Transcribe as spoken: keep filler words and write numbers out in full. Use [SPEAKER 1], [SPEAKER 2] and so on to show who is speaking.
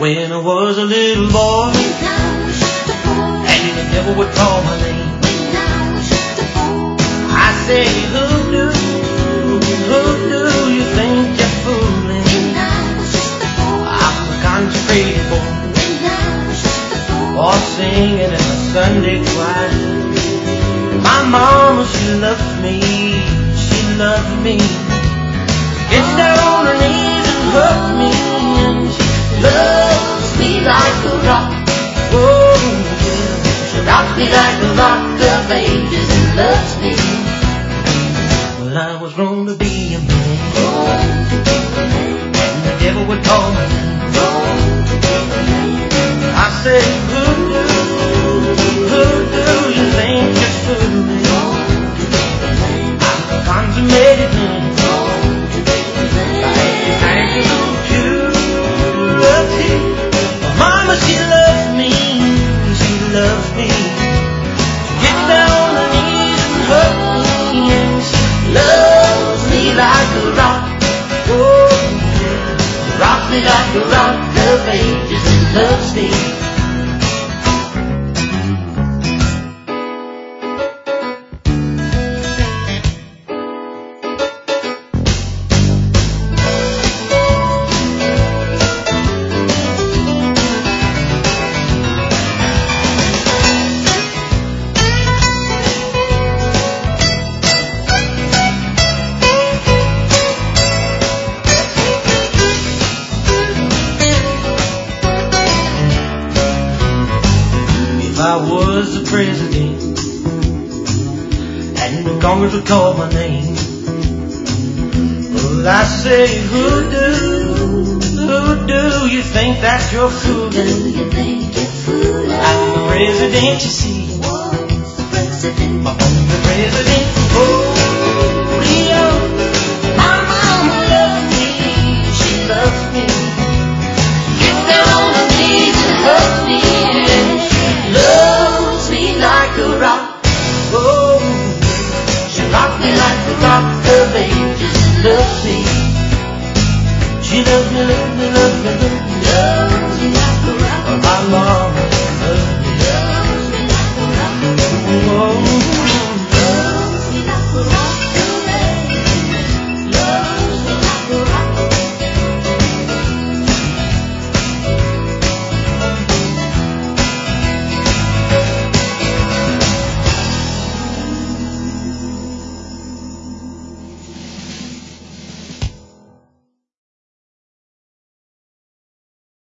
[SPEAKER 1] When I was a little boy, and the devil would call my name, I say, who do, who do you think you're fooling? I'm a consecrated boy, or singing in a Sunday choir. My mama, she loves me, she loves me. Gets down on her knees and hugs me, and she loves me like a rock. Oh, yeah. She rocks me like a rock of ages and loves me. Well, I was born to be a man, and the devil would call my name. I said, who do, who do you think you're fooling? I'm a consummated man. Mama, she loves me, she loves me. She gets down on her knees and hugs me, and she loves me like a rock. Oh, yeah. She rocks me like a rock of ages and loves me. Congress would call my name. Well, I say, who do, who do you think that you're fooling?
[SPEAKER 2] Do you think you're fooling?
[SPEAKER 1] I'm the president, you see.
[SPEAKER 2] What's the president?
[SPEAKER 1] I'm the president. Oh, Leo. My mama loves me, she loves me. Gets down on her knees and hugs me, and she loves me like a rock. Oh, rock me like the rock of ages and loves me. She loves me, loves me, loves me, loves me, loves me like a rock. My mama.